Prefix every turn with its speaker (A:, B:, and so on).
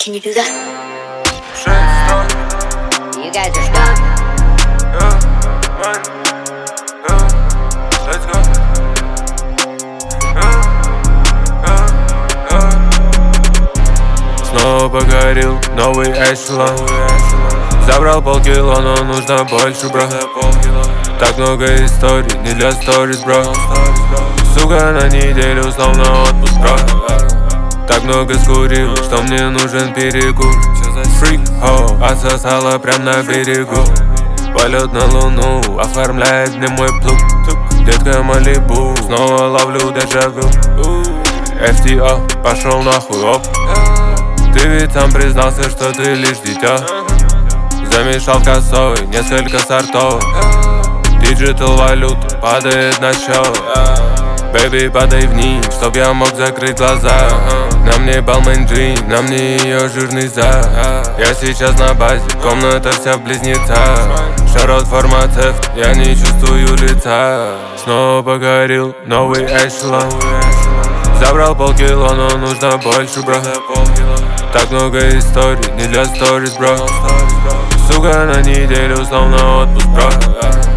A: Can you do that?
B: You guys are stuck.
C: Let's go. Снова погорел новый эшелон. Забрал полкило, но нужно больше, бро. Так много историй, не для сторис, бро. Сука, на неделю, словно отпуск, бро. Так много скурил, что мне нужен перекур. Фрик, хоу, отсосала прям на берегу. Полет на луну оформляет мне мой плуг. Детка Малибу, снова ловлю дежавю. FTO, пошел нахуй, оп. Ты ведь сам признался, что ты лишь дитя. Замешал косой несколько сортов. Диджитал валюта падает на счет. Бэйби, падай вниз, чтоб я мог закрыть глаза. На мне Balmain Dream, на мне ее жирный зад. Я сейчас на базе, комната вся в близнецах. Шарот фармацевт, я не чувствую лица. Снова погорел новый эшелон. Забрал полкило, но нужно больше, бро. Так много историй, не для сторис, бро. Сука, на неделю, словно отпуск, бро.